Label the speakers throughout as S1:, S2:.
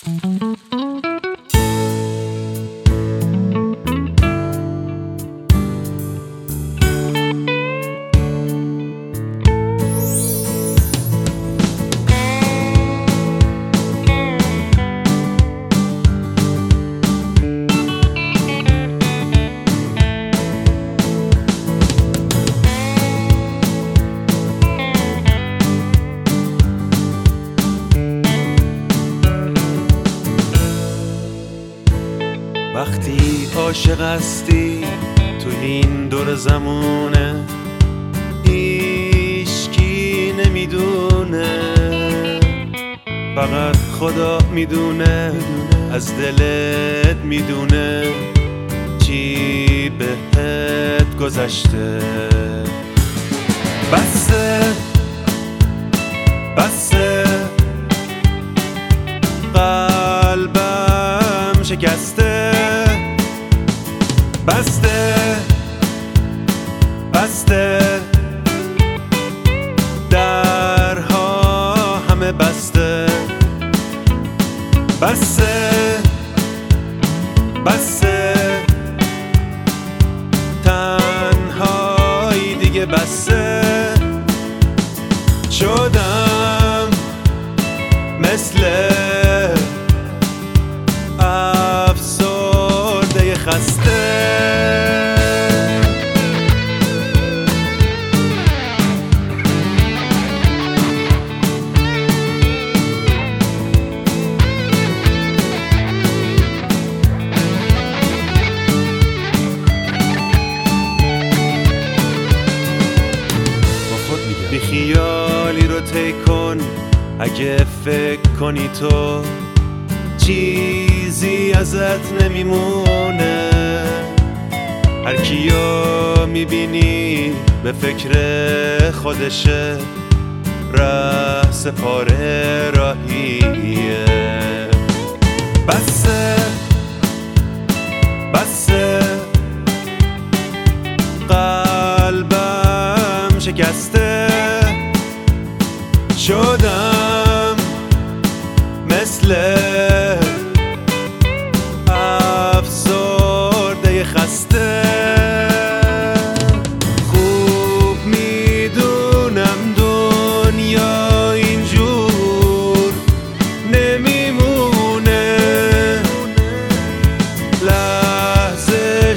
S1: وقتی عاشق هستی تو این دور زمونه هیچکی نمیدونه، فقط خدا میدونه، از دلت میدونه چی بهت گذشته. بسه بسه قلبم شکسته، بسته بسته درها همه بسته، بسته بسته تنهایی دیگه بسته. شدم مثل افسرده خسته. بی خیالی رو طی کن، اگه فکر کنی تو چیزی ازت نمیمونه. هر کیو میبینی به فکر خودشه، ره سپاره راهیه. بسه بسه قلبم شکسته، شدم مثل افسرده خسته. خوب میدونم دنیا اینجور نمیمونه، لحظه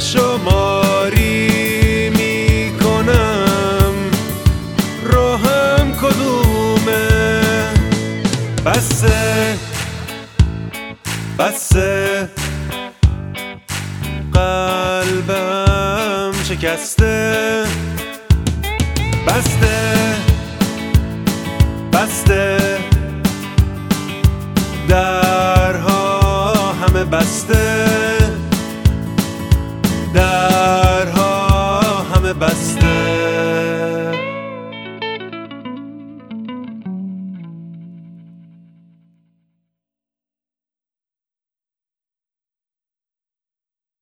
S1: شماری میکنم راهم کدومه. بسه بسه قلبم شکسته، بسته بسته درها همه بسته.